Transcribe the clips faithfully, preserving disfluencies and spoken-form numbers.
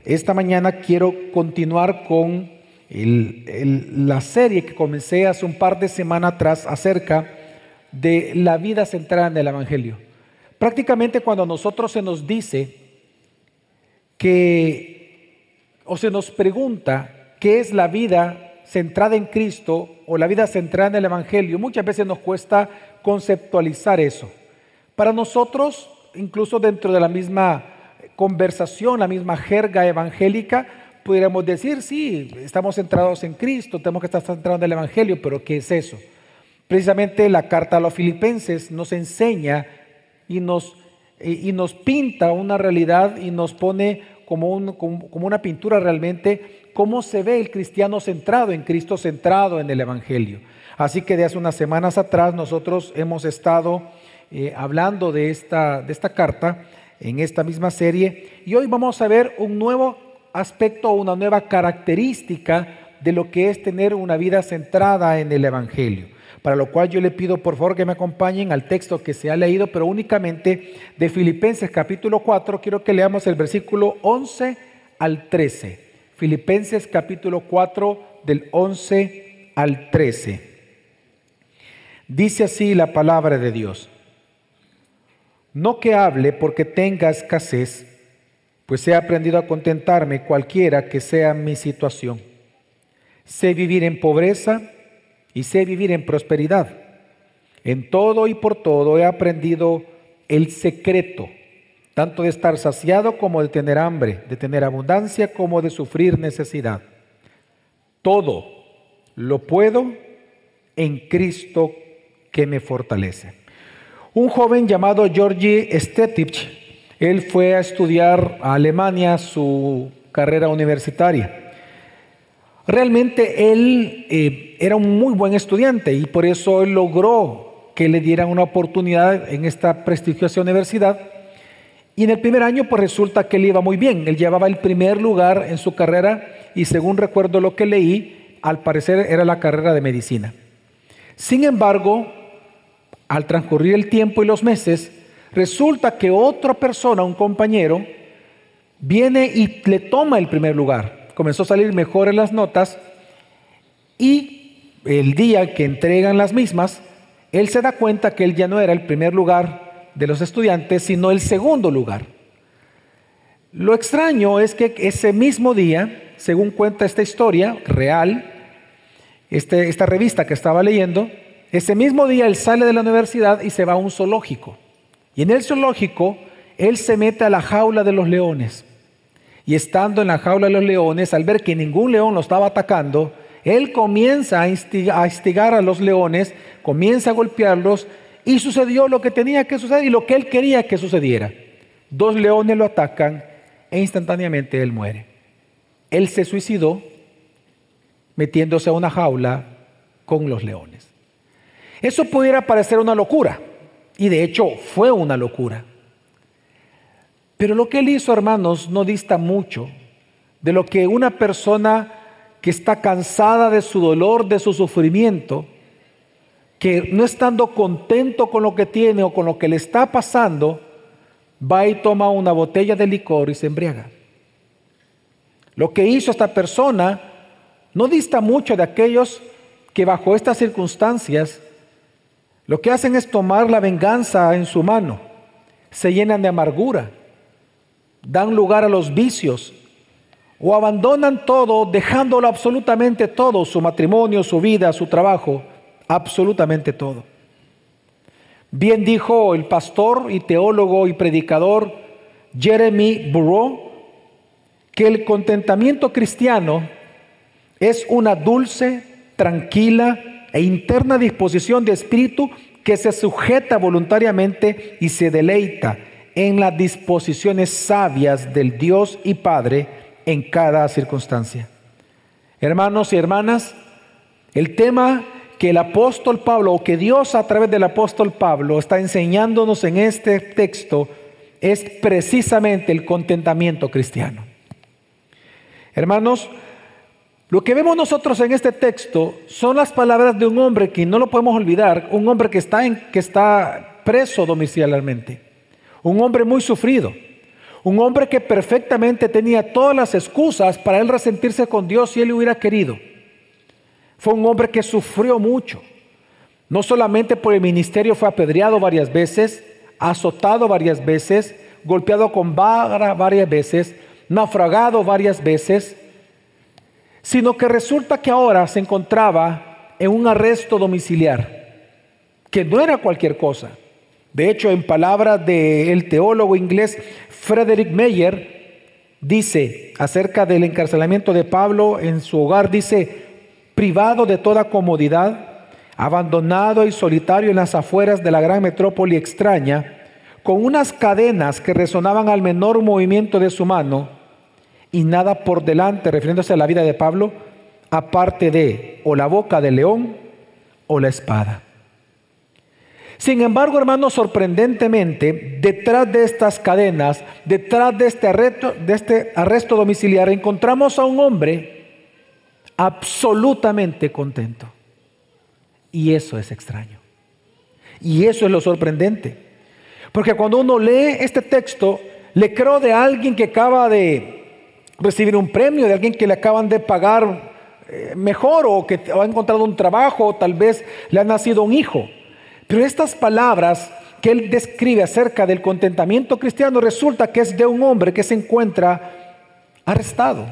esta mañana quiero continuar con el, el, la serie que comencé hace un par de semanas atrás acerca de la vida centrada en el Evangelio. Prácticamente cuando a nosotros se nos dice que, o se nos pregunta qué es la vida centrada en Cristo o la vida centrada en el Evangelio, muchas veces nos cuesta conceptualizar eso. Para nosotros, incluso dentro de la misma conversación, la misma jerga evangélica, pudiéramos decir, sí, estamos centrados en Cristo, tenemos que estar centrados en el Evangelio, pero ¿qué es eso? Precisamente la carta a los Filipenses nos enseña y nos, y nos pinta una realidad y nos pone como, un, como, como una pintura realmente cómo se ve el cristiano centrado en Cristo, centrado en el Evangelio. Así que de hace unas semanas atrás nosotros hemos estado eh, hablando de esta, de esta carta en esta misma serie y hoy vamos a ver un nuevo aspecto, una nueva característica de lo que es tener una vida centrada en el Evangelio. Para lo cual yo le pido por favor que me acompañen al texto que se ha leído, pero únicamente de Filipenses capítulo cuatro. Quiero que leamos el versículo once al trece. Filipenses capítulo cuatro del once al trece. Dice así la palabra de Dios: no que hable porque tenga escasez, pues he aprendido a contentarme cualquiera que sea mi situación. Sé vivir en pobreza y sé vivir en prosperidad. En todo y por todo he aprendido el secreto, tanto de estar saciado como de tener hambre, de tener abundancia como de sufrir necesidad. Todo lo puedo en Cristo que me fortalece. Un joven llamado Georgi Stetich, él fue a estudiar a Alemania su carrera universitaria. Realmente él eh, era un muy buen estudiante y por eso él logró que le dieran una oportunidad en esta prestigiosa universidad. Y en el primer año pues resulta que él iba muy bien. Él llevaba el primer lugar en su carrera y según recuerdo lo que leí, al parecer era la carrera de medicina. Sin embargo, al transcurrir el tiempo y los meses, resulta que otra persona, un compañero, viene y le toma el primer lugar. Comenzó a salir mejor en las notas y el día que entregan las mismas, él se da cuenta que él ya no era el primer lugar de los estudiantes, sino el segundo lugar. Lo extraño es que ese mismo día, según cuenta esta historia real, este, esta revista que estaba leyendo, ese mismo día él sale de la universidad y se va a un zoológico. Y en el zoológico, él se mete a la jaula de los leones. Y estando en la jaula de los leones, al ver que ningún león lo estaba atacando, él comienza a instigar, a instigar a los leones, comienza a golpearlos, y sucedió lo que tenía que suceder y lo que él quería que sucediera. Dos leones lo atacan e instantáneamente él muere. Él se suicidó metiéndose a una jaula con los leones. Eso pudiera parecer una locura, y de hecho fue una locura. Pero lo que él hizo, hermanos, no dista mucho de lo que una persona que está cansada de su dolor, de su sufrimiento, que no estando contento con lo que tiene o con lo que le está pasando, va y toma una botella de licor y se embriaga. Lo que hizo esta persona no dista mucho de aquellos que bajo estas circunstancias lo que hacen es tomar la venganza en su mano, se llenan de amargura, dan lugar a los vicios o abandonan todo, dejándolo absolutamente todo, su matrimonio, su vida, su trabajo, absolutamente todo. Bien dijo el pastor y teólogo y predicador Jeremy Burrow que el contentamiento cristiano es una dulce, tranquila e interna disposición de espíritu que se sujeta voluntariamente y se deleita en las disposiciones sabias del Dios y Padre en cada circunstancia. Hermanos y hermanas, el tema que el apóstol Pablo, o que Dios a través del apóstol Pablo está enseñándonos en este texto, es precisamente el contentamiento cristiano. Hermanos, lo que vemos nosotros en este texto son las palabras de un hombre que no lo podemos olvidar, un hombre que está, en, que está preso domiciliarmente, un hombre muy sufrido, Un hombre que perfectamente tenía todas las excusas para él resentirse con Dios si él hubiera querido. Fue un hombre que sufrió mucho. No solamente por el ministerio, fue apedreado varias veces, azotado varias veces, golpeado con vara varias veces, naufragado varias veces, sino que resulta que ahora se encontraba en un arresto domiciliar, que no era cualquier cosa. De hecho, en palabras del teólogo inglés Frederick Meyer, dice acerca del encarcelamiento de Pablo en su hogar, dice: privado de toda comodidad, abandonado y solitario en las afueras de la gran metrópoli extraña, con unas cadenas que resonaban al menor movimiento de su mano, y nada por delante, refiriéndose a la vida de Pablo, aparte de o la boca del león o la espada. Sin embargo, hermanos, sorprendentemente, detrás de estas cadenas, detrás de este arresto, de este arresto domiciliar, encontramos a un hombre absolutamente contento. Y eso es extraño. Y eso es lo sorprendente. Porque cuando uno lee este texto, le creo de alguien que acaba de recibir un premio, de alguien que le acaban de pagar eh, mejor, o que ha encontrado un trabajo, o tal vez le ha nacido un hijo. Pero estas palabras que él describe acerca del contentamiento cristiano resulta que es de un hombre que se encuentra arrestado.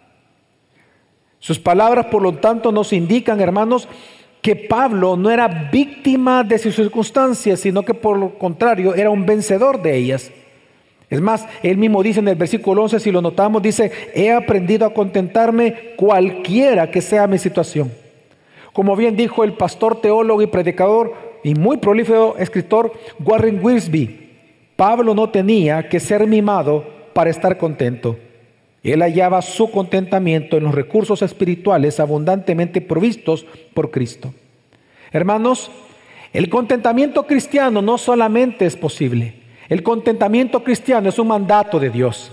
Sus palabras, por lo tanto, nos indican, hermanos, que Pablo no era víctima de sus circunstancias, sino que por lo contrario era un vencedor de ellas. Es más, él mismo dice en el versículo once, si lo notamos, dice: he aprendido a contentarme cualquiera que sea mi situación. Como bien dijo el pastor, teólogo y predicador y muy prolífico escritor Warren Wiersbe, Pablo no tenía que ser mimado para estar contento. Él hallaba su contentamiento en los recursos espirituales abundantemente provistos por Cristo. Hermanos, el contentamiento cristiano no solamente es posible, el contentamiento cristiano es un mandato de Dios.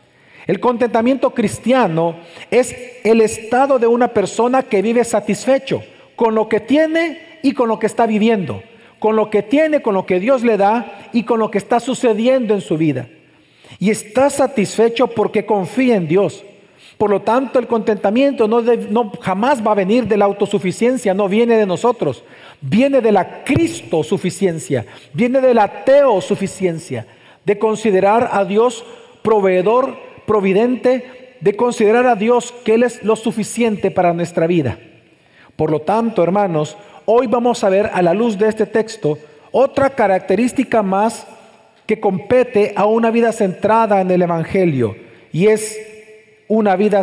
El contentamiento cristiano es el estado de una persona que vive satisfecho con lo que tiene y con lo que está viviendo, con lo que tiene, con lo que Dios le da y con lo que está sucediendo en su vida. Y está satisfecho porque confía en Dios. Por lo tanto, el contentamiento no, de, no jamás va a venir de la autosuficiencia, no viene de nosotros, viene de la Cristo suficiencia, viene de la teosuficiencia, de considerar a Dios proveedor, providente, de considerar a Dios que Él es lo suficiente para nuestra vida. Por lo tanto, hermanos, hoy vamos a ver a la luz de este texto otra característica más que compete a una vida centrada en el Evangelio, y es una vida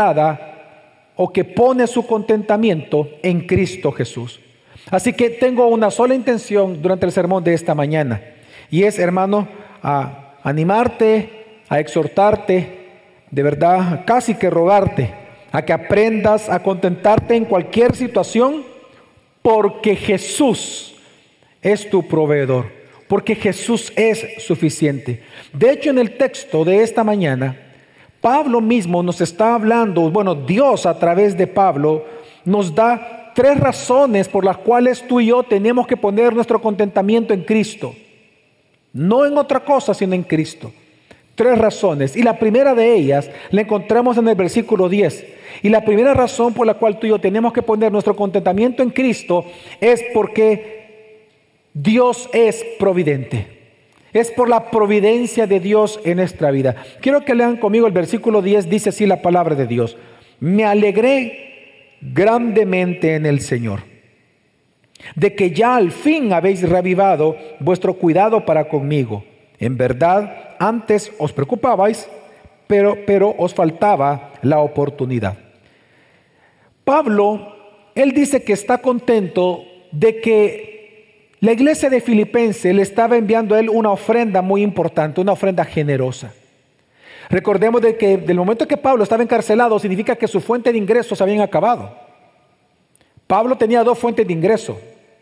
centrada o que pone su contentamiento en Cristo Jesús. Así que tengo una sola intención durante el sermón de esta mañana, y es, hermano, a animarte, a exhortarte, de verdad, casi que rogarte, a que aprendas a contentarte en cualquier situación, porque Jesús es tu proveedor, porque Jesús es suficiente. De hecho, en el texto de esta mañana, Pablo mismo nos está hablando, bueno, Dios a través de Pablo nos da tres razones por las cuales tú y yo tenemos que poner nuestro contentamiento en Cristo. No en otra cosa, sino en Cristo. Tres razones. Y la primera de ellas la encontramos en el versículo diez. Y la primera razón por la cual tú y yo tenemos que poner nuestro contentamiento en Cristo es porque Dios es providente. Es por la providencia de Dios en nuestra vida. Quiero que lean conmigo el versículo diez, dice así la palabra de Dios: me alegré grandemente en el Señor, de que ya al fin habéis reavivado vuestro cuidado para conmigo. En verdad, antes os preocupabais, pero, pero os faltaba la oportunidad. Pablo, él dice que está contento de que la iglesia de Filipenses le estaba enviando a él una ofrenda muy importante, una ofrenda generosa. Recordemos de que del momento que Pablo estaba encarcelado, significa que su fuente de ingresos habían acabado. Pablo tenía dos fuentes de ingreso.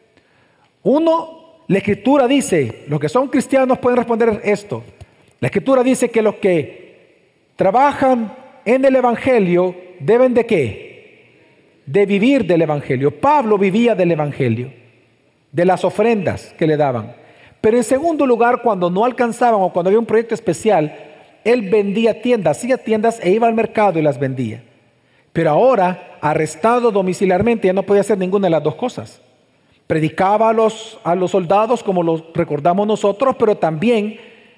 Uno, la Escritura dice, los que son cristianos pueden responder esto. La Escritura dice que los que trabajan en el Evangelio deben de ¿qué? De vivir del Evangelio. Pablo vivía del Evangelio, de las ofrendas que le daban. Pero en segundo lugar, cuando no alcanzaban o cuando había un proyecto especial, él vendía tiendas, hacía tiendas e iba al mercado y las vendía. Pero ahora, arrestado domiciliarmente, ya no podía hacer ninguna de las dos cosas. Predicaba a los, a los soldados, como lo recordamos nosotros, pero también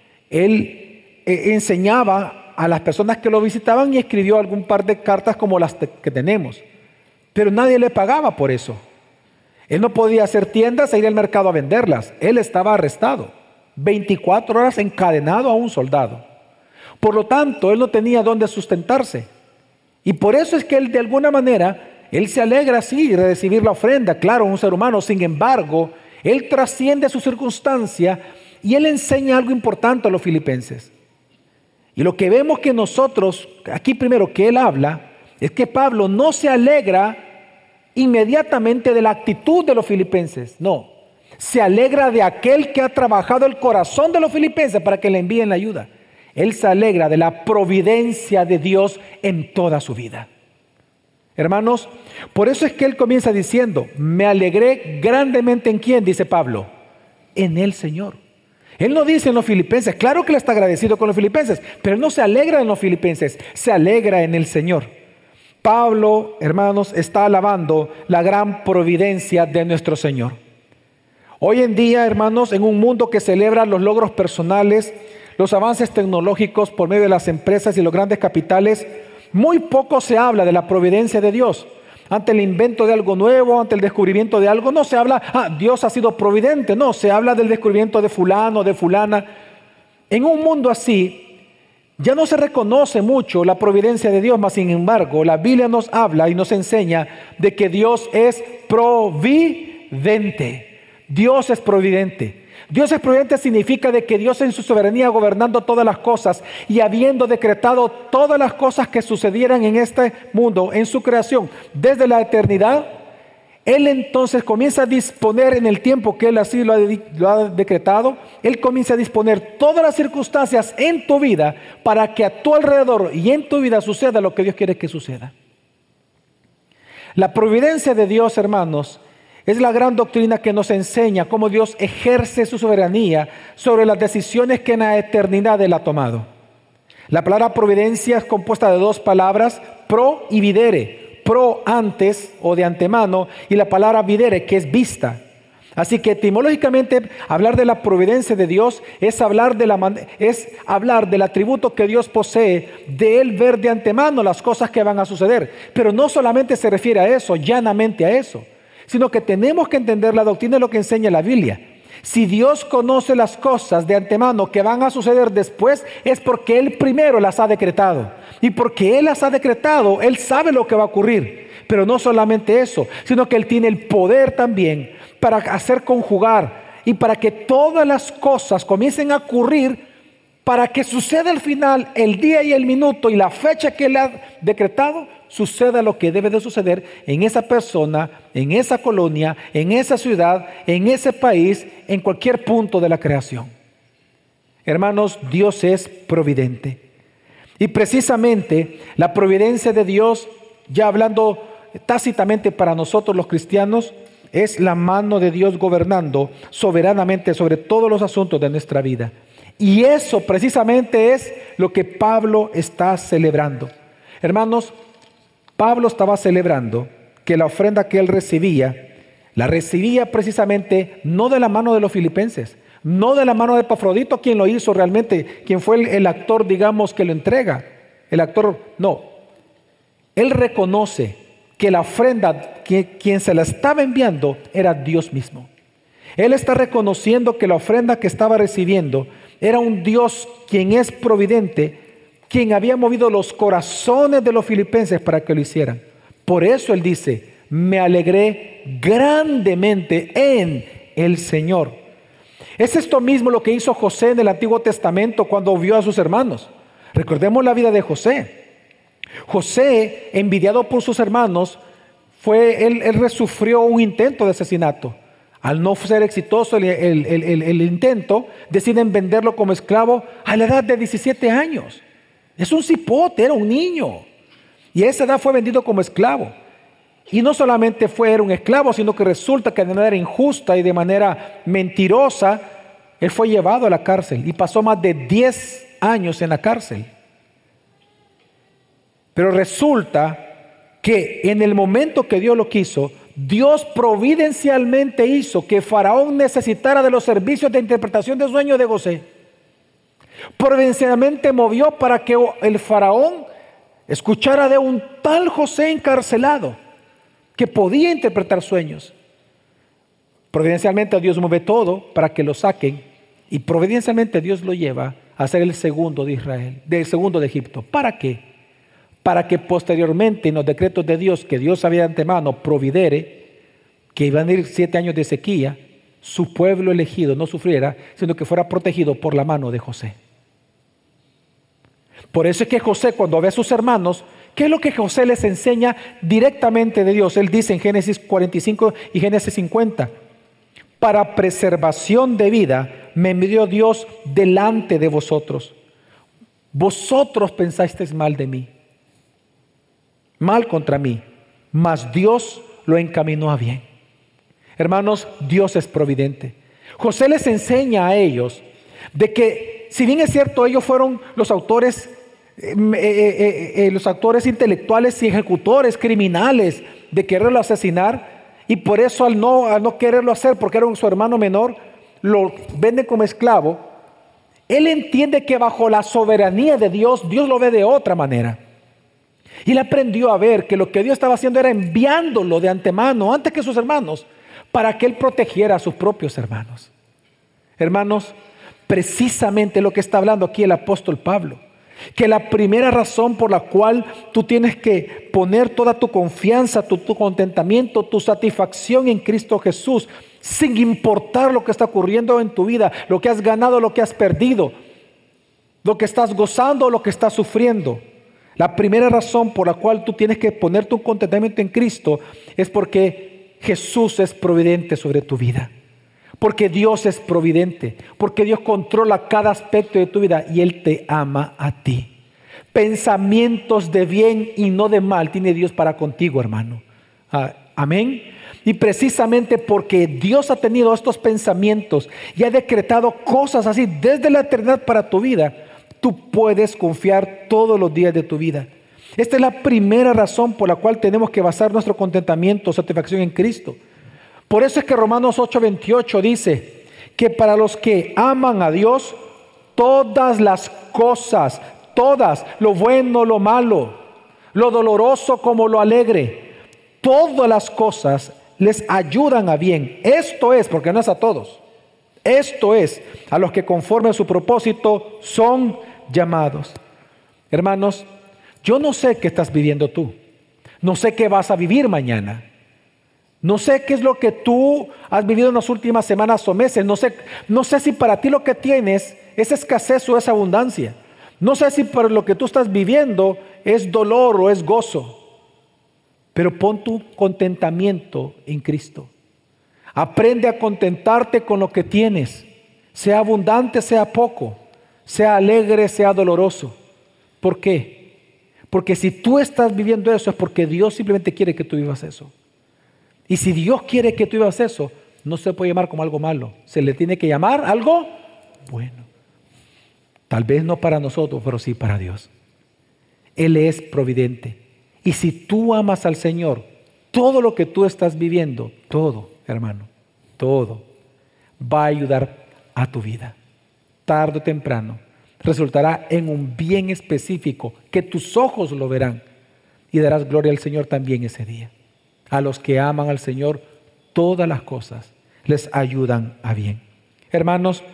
él eh, enseñaba a las personas que lo visitaban y escribió algún par de cartas como las te- que tenemos. Pero nadie le pagaba por eso. Él no podía hacer tiendas e ir al mercado a venderlas. Él estaba arrestado, veinticuatro horas encadenado a un soldado. Por lo tanto, él no tenía dónde sustentarse. Y por eso es que él, de alguna manera, él se alegra sí de recibir la ofrenda, claro, un ser humano. Sin embargo, él trasciende su circunstancia y él enseña algo importante a los filipenses. Y lo que vemos que nosotros, aquí primero que él habla, es que Pablo no se alegra inmediatamente de la actitud de los filipenses, no. Se alegra de aquel que ha trabajado el corazón de los filipenses para que le envíen la ayuda. Él se alegra de la providencia de Dios en toda su vida. Hermanos, por eso es que él comienza diciendo, me alegré grandemente en quién, dice Pablo, en el Señor. Él no dice en los filipenses, claro que él está agradecido con los filipenses, pero él no se alegra en los filipenses, se alegra en el Señor. Pablo, hermanos, está alabando la gran providencia de nuestro Señor. Hoy en día, hermanos, en un mundo que celebra los logros personales, los avances tecnológicos por medio de las empresas y los grandes capitales, muy poco se habla de la providencia de Dios. Ante el invento de algo nuevo, ante el descubrimiento de algo, no se habla, ah, Dios ha sido providente, no, se habla del descubrimiento de fulano, de fulana. En un mundo así, ya no se reconoce mucho la providencia de Dios, mas sin embargo, la Biblia nos habla y nos enseña de que Dios es providente. Dios es providente. Dios es providente significa de que Dios en su soberanía gobernando todas las cosas y habiendo decretado todas las cosas que sucedieran en este mundo, en su creación, desde la eternidad, Él entonces comienza a disponer en el tiempo que Él así lo ha, lo ha decretado, Él comienza a disponer todas las circunstancias en tu vida para que a tu alrededor y en tu vida suceda lo que Dios quiere que suceda. La providencia de Dios, hermanos, es la gran doctrina que nos enseña cómo Dios ejerce su soberanía sobre las decisiones que en la eternidad Él ha tomado. La palabra providencia es compuesta de dos palabras, pro y videre. Pro antes o de antemano y la palabra videre que es vista. Así que etimológicamente hablar de la providencia de Dios es hablar, de la, es hablar del atributo que Dios posee, de Él ver de antemano las cosas que van a suceder. Pero no solamente se refiere a eso, llanamente a eso, sino que tenemos que entender la doctrina de lo que enseña la Biblia. Si Dios conoce las cosas de antemano que van a suceder después, es porque Él primero las ha decretado. Y porque Él las ha decretado, Él sabe lo que va a ocurrir. Pero no solamente eso, sino que Él tiene el poder también para hacer conjugar y para que todas las cosas comiencen a ocurrir para que suceda al final, el día y el minuto y la fecha que Él ha decretado, suceda lo que debe de suceder en esa persona, en esa colonia, en esa ciudad, en ese país, en cualquier punto de la creación. Hermanos, Dios es providente. Y precisamente la providencia de Dios, ya hablando tácitamente para nosotros los cristianos, es la mano de Dios gobernando soberanamente sobre todos los asuntos de nuestra vida. Y eso precisamente es lo que Pablo está celebrando. Hermanos, Pablo estaba celebrando que la ofrenda que él recibía, la recibía precisamente no de la mano de los filipenses, no de la mano de Epafrodito, quien lo hizo realmente, quien fue el, el actor, digamos, que lo entrega. El actor, no. Él reconoce que la ofrenda, que, quien se la estaba enviando, era Dios mismo. Él está reconociendo que la ofrenda que estaba recibiendo era un Dios quien es providente, quien había movido los corazones de los filipenses para que lo hicieran. Por eso él dice, me alegré grandemente en el Señor. Es esto mismo lo que hizo José en el Antiguo Testamento cuando vio a sus hermanos. Recordemos la vida de José. José, envidiado por sus hermanos, fue, él, él sufrió un intento de asesinato. Al no ser exitoso el, el, el, el, el intento, deciden venderlo como esclavo a la edad de diecisiete años. Es un cipote, era un niño. Y a esa edad fue vendido como esclavo. Y no solamente fue era un esclavo, sino que resulta que de manera injusta y de manera mentirosa, Él fue llevado a la cárcel y pasó más de diez años en la cárcel. Pero resulta que en el momento que Dios lo quiso, Dios providencialmente hizo que Faraón necesitara de los servicios de interpretación de sueños de José. Providencialmente movió para que el Faraón escuchara de un tal José encarcelado que podía interpretar sueños. Providencialmente Dios mueve todo para que lo saquen y providencialmente Dios lo lleva a ser el segundo de Israel, del segundo de Egipto. ¿Para qué? Para que posteriormente en los decretos de Dios que Dios había de antemano providere que iban a ir siete años de sequía, su pueblo elegido no sufriera, sino que fuera protegido por la mano de José. Por eso es que José, cuando ve a sus hermanos, ¿qué es lo que José les enseña directamente de Dios? Él dice en Génesis cuarenta y cinco y Génesis cincuenta, para preservación de vida me envió Dios delante de vosotros. Vosotros pensasteis mal de mí, mal contra mí, mas Dios lo encaminó a bien. Hermanos, Dios es providente. José les enseña a ellos de que, si bien es cierto, ellos fueron los autores, eh, eh, eh, eh, los autores intelectuales y ejecutores criminales de quererlo asesinar, y por eso al no, al no quererlo hacer, porque era su hermano menor, lo venden como esclavo. Él entiende que bajo la soberanía de Dios, Dios lo ve de otra manera. Y él aprendió a ver que lo que Dios estaba haciendo era enviándolo de antemano, antes que sus hermanos, para que él protegiera a sus propios hermanos. Hermanos, precisamente lo que está hablando aquí el apóstol Pablo, que la primera razón por la cual tú tienes que poner toda tu confianza, tu, tu contentamiento, tu satisfacción en Cristo Jesús, sin importar lo que está ocurriendo en tu vida, lo que has ganado, lo que has perdido, lo que estás gozando, lo que estás sufriendo. La primera razón por la cual tú tienes que poner tu contentamiento en Cristo es porque Jesús es providente sobre tu vida. Porque Dios es providente, porque Dios controla cada aspecto de tu vida y Él te ama a ti. Pensamientos de bien y no de mal tiene Dios para contigo, hermano. Ah, amén. Y precisamente porque Dios ha tenido estos pensamientos y ha decretado cosas así desde la eternidad para tu vida, tú puedes confiar todos los días de tu vida. Esta es la primera razón por la cual tenemos que basar nuestro contentamiento, satisfacción en Cristo. Por eso es que Romanos ocho veintiocho dice que para los que aman a Dios, todas las cosas, todas, lo bueno, lo malo, lo doloroso como lo alegre, todas las cosas les ayudan a bien. Esto es, porque no es a todos, esto es a los que conforme a su propósito son llamados. Hermanos, yo no sé qué estás viviendo tú, no sé qué vas a vivir mañana. No sé qué es lo que tú has vivido en las últimas semanas o meses. No sé, no sé si para ti lo que tienes es escasez o es abundancia. No sé si para lo que tú estás viviendo es dolor o es gozo. Pero pon tu contentamiento en Cristo. Aprende a contentarte con lo que tienes. Sea abundante, sea poco. Sea alegre, sea doloroso. ¿Por qué? Porque si tú estás viviendo eso es porque Dios simplemente quiere que tú vivas eso. Y si Dios quiere que tú vivas eso, no se puede llamar como algo malo. Se le tiene que llamar algo bueno. Tal vez no para nosotros, pero sí para Dios. Él es providente. Y si tú amas al Señor, todo lo que tú estás viviendo, todo, hermano, todo, va a ayudar a tu vida. Tarde o temprano, resultará en un bien específico que tus ojos lo verán y darás gloria al Señor también ese día. A los que aman al Señor, todas las cosas les ayudan a bien. Hermanos,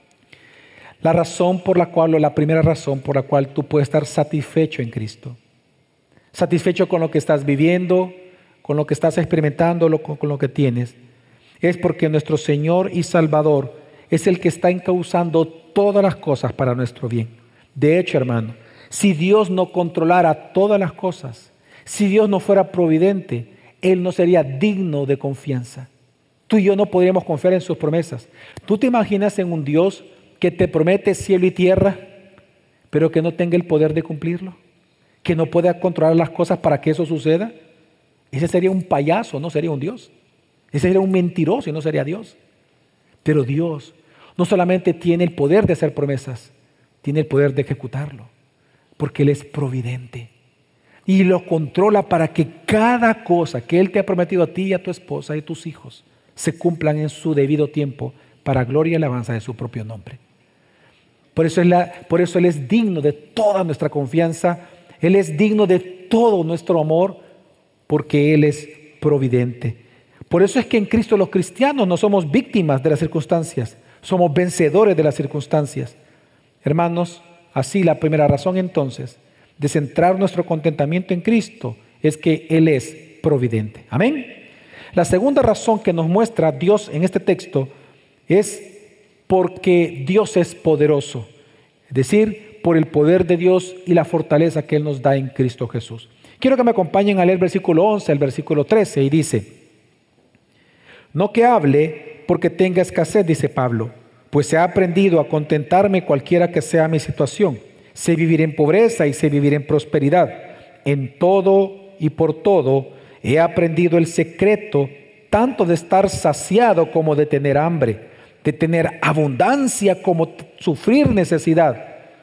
la razón por la cual, o la primera razón por la cual tú puedes estar satisfecho en Cristo, satisfecho con lo que estás viviendo, con lo que estás experimentando, con lo que tienes, es porque nuestro Señor y Salvador es el que está encauzando todas las cosas para nuestro bien. De hecho, hermano, si Dios no controlara todas las cosas, si Dios no fuera providente, Él no sería digno de confianza. Tú y yo no podríamos confiar en sus promesas. ¿Tú te imaginas en un Dios que te promete cielo y tierra, pero que no tenga el poder de cumplirlo? ¿Que no pueda controlar las cosas para que eso suceda? Ese sería un payaso, no sería un Dios. Ese sería un mentiroso y no sería Dios. Pero Dios no solamente tiene el poder de hacer promesas, tiene el poder de ejecutarlo, porque Él es providente y lo controla para que cada cosa que Él te ha prometido a ti y a tu esposa y a tus hijos se cumplan en su debido tiempo para gloria y alabanza de su propio nombre. Por eso, es la, por eso Él es digno de toda nuestra confianza, Él es digno de todo nuestro amor, porque Él es providente. Por eso es que en Cristo los cristianos no somos víctimas de las circunstancias, somos vencedores de las circunstancias. Hermanos, así la primera razón entonces de centrar nuestro contentamiento en Cristo es que Él es providente. Amén. La segunda razón que nos muestra Dios en este texto es porque Dios es poderoso, es decir, por el poder de Dios y la fortaleza que Él nos da en Cristo Jesús. Quiero que me acompañen a leer el versículo once, el versículo trece, y dice: no que hable porque tenga escasez, dice Pablo, pues he aprendido a contentarme cualquiera que sea mi situación. Sé vivir en pobreza y sé vivir en prosperidad. En todo y por todo he aprendido el secreto tanto de estar saciado como de tener hambre, de tener abundancia como sufrir necesidad.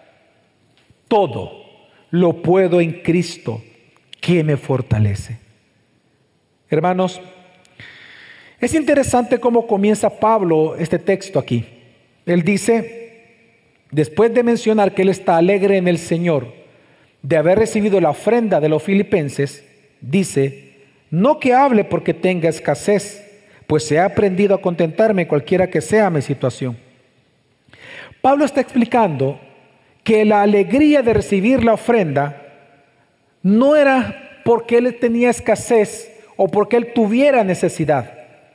Todo lo puedo en Cristo que me fortalece. Hermanos, es interesante cómo comienza Pablo este texto aquí. Él dice, después de mencionar que él está alegre en el Señor, de haber recibido la ofrenda de los filipenses, dice, no que hable porque tenga escasez, pues he aprendido a contentarme cualquiera que sea mi situación. Pablo está explicando que la alegría de recibir la ofrenda no era porque él tenía escasez o porque él tuviera necesidad.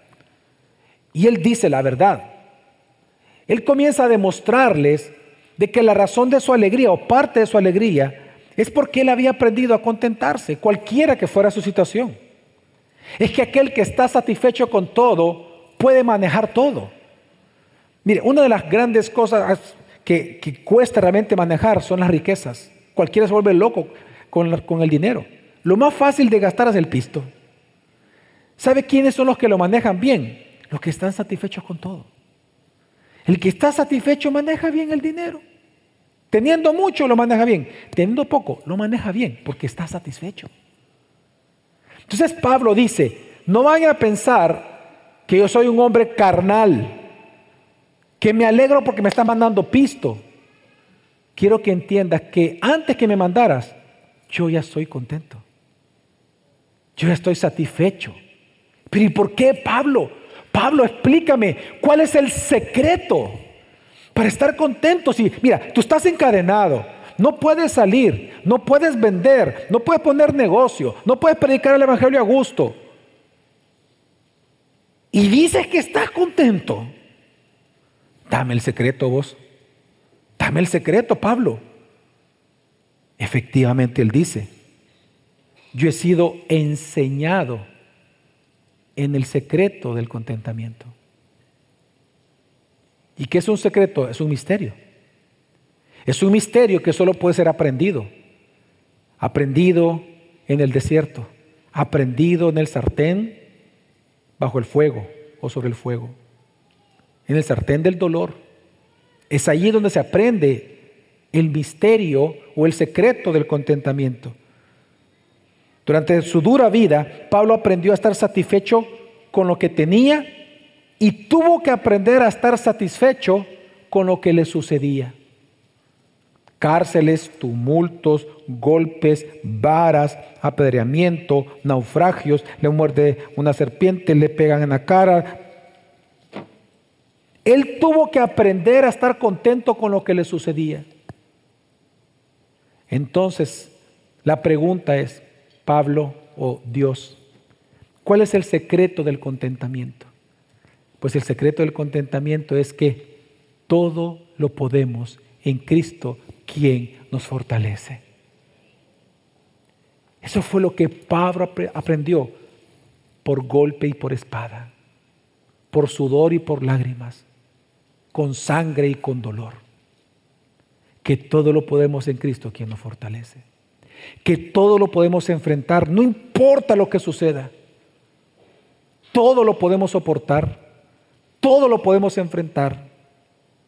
Y él dice la verdad. Él comienza a demostrarles de que la razón de su alegría o parte de su alegría es porque él había aprendido a contentarse, cualquiera que fuera su situación. Es que aquel que está satisfecho con todo puede manejar todo. Mire, una de las grandes cosas que, que cuesta realmente manejar son las riquezas. Cualquiera se vuelve loco con, la, con el dinero. Lo más fácil de gastar es el pisto. ¿Sabe quiénes son los que lo manejan bien? Los que están satisfechos con todo. El que está satisfecho maneja bien el dinero. Teniendo mucho lo maneja bien. Teniendo poco lo maneja bien porque está satisfecho. Entonces Pablo dice, no vayan a pensar que yo soy un hombre carnal, que me alegro porque me están mandando pisto. Quiero que entiendas que antes que me mandaras, yo ya estoy contento. Yo ya estoy satisfecho. Pero ¿y por qué, Pablo? Pablo, explícame, ¿cuál es el secreto para estar contento? Si, mira, tú estás encadenado, no puedes salir, no puedes vender, no puedes poner negocio, no puedes predicar el evangelio a gusto. Y dices que estás contento. Dame el secreto vos. Dame el secreto, Pablo. Efectivamente, él dice, yo he sido enseñado en el secreto del contentamiento. ¿Y qué es un secreto? Es un misterio. Es un misterio que solo puede ser aprendido. Aprendido en el desierto, aprendido en el sartén bajo el fuego o sobre el fuego, en el sartén del dolor. Es allí donde se aprende el misterio o el secreto del contentamiento. Durante su dura vida, Pablo aprendió a estar satisfecho con lo que tenía y tuvo que aprender a estar satisfecho con lo que le sucedía. Cárceles, tumultos, golpes, varas, apedreamiento, naufragios, le muerde una serpiente, le pegan en la cara. Él tuvo que aprender a estar contento con lo que le sucedía. Entonces, la pregunta es, Pablo o Dios, ¿cuál es el secreto del contentamiento? Pues el secreto del contentamiento es que todo lo podemos en Cristo, quien nos fortalece. Eso fue lo que Pablo aprendió por golpe y por espada, por sudor y por lágrimas, con sangre y con dolor. Que todo lo podemos en Cristo, quien nos fortalece. Que todo lo podemos enfrentar, no importa lo que suceda. Todo lo podemos soportar, todo lo podemos enfrentar,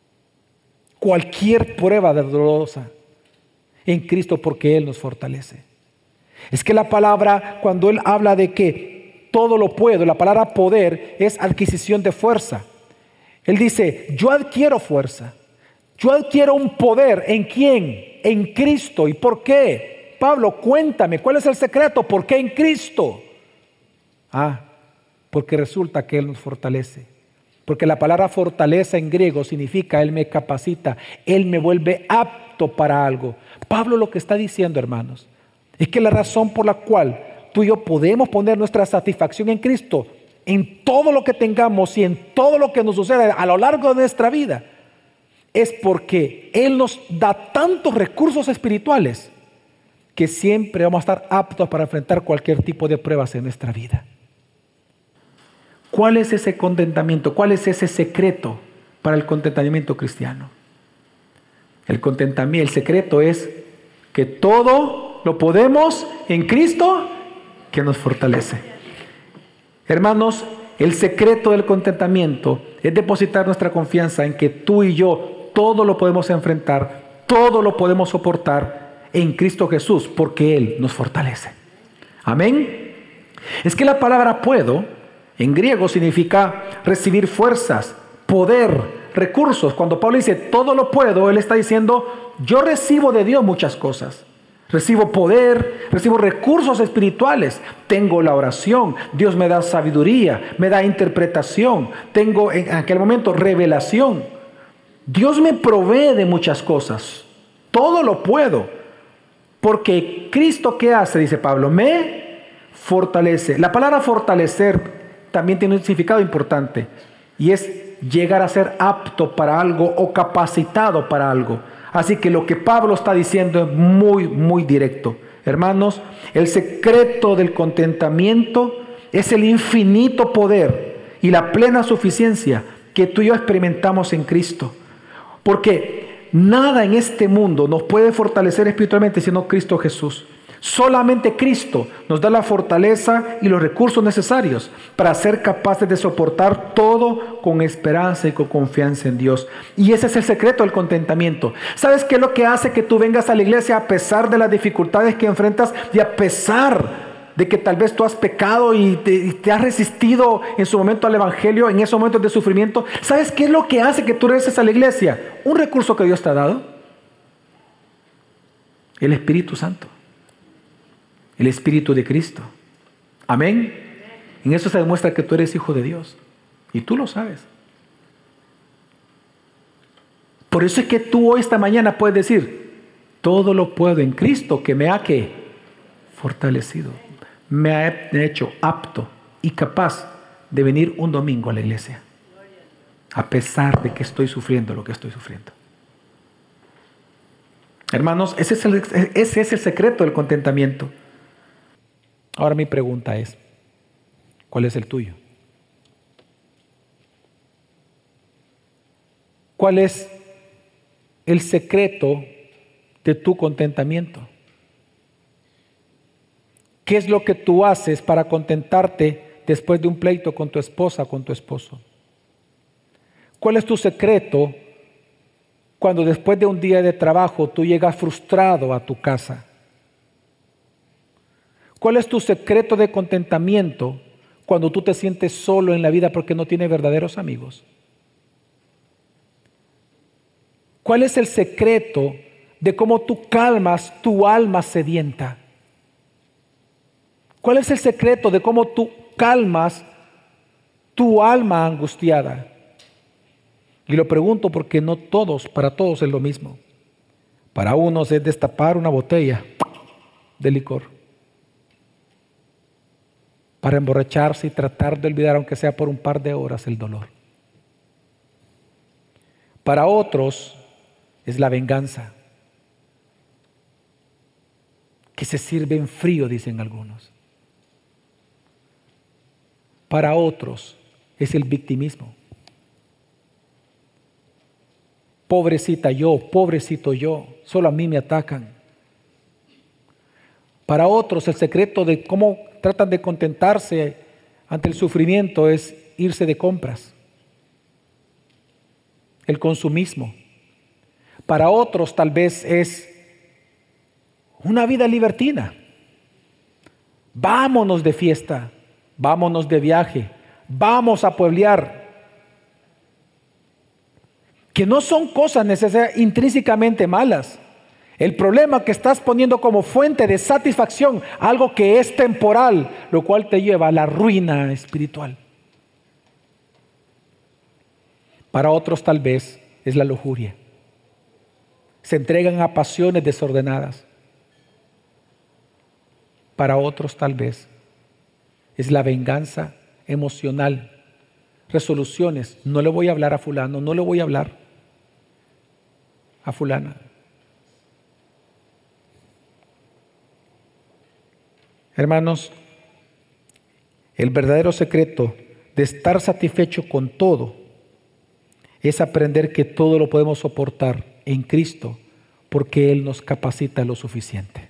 cualquier prueba dolorosa en Cristo porque Él nos fortalece. Es que la palabra, cuando Él habla de que todo lo puedo, la palabra poder es adquisición de fuerza. Él dice, yo adquiero fuerza. Yo adquiero un poder. ¿En quién? En Cristo. ¿Y por qué? Pablo, cuéntame, ¿cuál es el secreto? ¿Por qué en Cristo? Ah, porque resulta que Él nos fortalece. Porque la palabra fortaleza en griego significa Él me capacita, Él me vuelve apto para algo. Pablo lo que está diciendo, hermanos, es que la razón por la cual tú y yo podemos poner nuestra satisfacción en Cristo, en todo lo que tengamos y en todo lo que nos suceda a lo largo de nuestra vida, es porque Él nos da tantos recursos espirituales que siempre vamos a estar aptos para enfrentar cualquier tipo de pruebas en nuestra vida. ¿Cuál es ese contentamiento? ¿Cuál es ese secreto para el contentamiento cristiano? El contentamiento, el secreto es que todo lo podemos en Cristo que nos fortalece. Hermanos, el secreto del contentamiento es depositar nuestra confianza en que tú y yo todo lo podemos enfrentar, todo lo podemos soportar en Cristo Jesús porque Él nos fortalece. Amén. Es que la palabra puedo en griego significa recibir fuerzas, poder, recursos. Cuando Pablo dice todo lo puedo, él está diciendo yo recibo de Dios muchas cosas. Recibo poder, recibo recursos espirituales, tengo la oración, Dios me da sabiduría, me da interpretación, tengo en aquel momento revelación. Dios me provee de muchas cosas, todo lo puedo, porque Cristo, ¿qué hace? Dice Pablo, me fortalece. La palabra fortalecer también tiene un significado importante y es llegar a ser apto para algo o capacitado para algo. Así que lo que Pablo está diciendo es muy, muy directo. Hermanos, el secreto del contentamiento es el infinito poder y la plena suficiencia que tú y yo experimentamos en Cristo. Porque nada en este mundo nos puede fortalecer espiritualmente sino Cristo Jesús. Solamente Cristo nos da la fortaleza y los recursos necesarios para ser capaces de soportar todo con esperanza y con confianza en Dios. Y ese es el secreto del contentamiento. ¿Sabes qué es lo que hace que tú vengas a la iglesia a pesar de las dificultades que enfrentas y a pesar de que tal vez tú has pecado y te, y te has resistido en su momento al evangelio, en esos momentos de sufrimiento? ¿Sabes qué es lo que hace que tú regreses a la iglesia? Un recurso que Dios te ha dado: el Espíritu Santo. El Espíritu de Cristo. Amén. En eso se demuestra que tú eres hijo de Dios. Y tú lo sabes. Por eso es que tú hoy, esta mañana, puedes decir: todo lo puedo en Cristo que me ha ¿qué? Fortalecido. Me ha hecho apto y capaz de venir un domingo a la iglesia. A pesar de que estoy sufriendo lo que estoy sufriendo. Hermanos, ese es el, ese es el secreto del contentamiento. Ahora mi pregunta es, ¿cuál es el tuyo? ¿Cuál es el secreto de tu contentamiento? ¿Qué es lo que tú haces para contentarte después de un pleito con tu esposa o con tu esposo? ¿Cuál es tu secreto cuando después de un día de trabajo tú llegas frustrado a tu casa? ¿Cuál es tu secreto de contentamiento cuando tú te sientes solo en la vida porque no tienes verdaderos amigos? ¿Cuál es el secreto de cómo tú calmas tu alma sedienta? ¿Cuál es el secreto de cómo tú calmas tu alma angustiada? Y lo pregunto porque no todos, para todos es lo mismo. Para unos es destapar una botella de licor para emborracharse y tratar de olvidar, aunque sea por un par de horas, el dolor. Para otros es la venganza, que se sirve en frío, dicen algunos. Para otros es el victimismo. Pobrecita yo, pobrecito yo, solo a mí me atacan. Para otros el secreto de cómo tratan de contentarse ante el sufrimiento es irse de compras. El consumismo. Para otros tal vez es una vida libertina. Vámonos de fiesta, vámonos de viaje, vamos a pueblear. Que no son cosas necesariamente intrínsecamente malas. El problema es que estás poniendo como fuente de satisfacción algo que es temporal, lo cual te lleva a la ruina espiritual. Para otros tal vez es la lujuria. Se entregan a pasiones desordenadas. Para otros tal vez es la venganza emocional. Resoluciones. No le voy a hablar a fulano, no le voy a hablar a fulana. Hermanos, el verdadero secreto de estar satisfecho con todo es aprender que todo lo podemos soportar en Cristo porque Él nos capacita lo suficiente.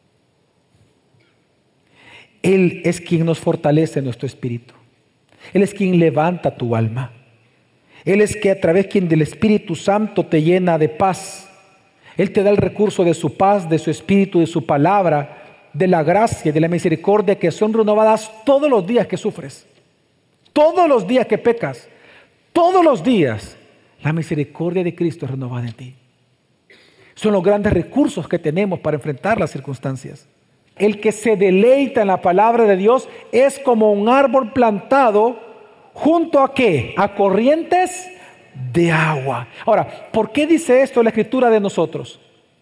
Él es quien nos fortalece nuestro espíritu. Él es quien levanta tu alma. Él es que a través quien del Espíritu Santo te llena de paz. Él te da el recurso de su paz, de su espíritu, de su palabra, de la gracia, de la misericordia que son renovadas todos los días que sufres, todos los días que pecas, todos los días la misericordia de Cristo es renovada en ti. Son los grandes recursos que tenemos para enfrentar las circunstancias. El que se deleita en la palabra de Dios es como un árbol plantado junto a ¿qué? A corrientes de agua. Ahora, ¿por qué dice esto la Escritura de nosotros?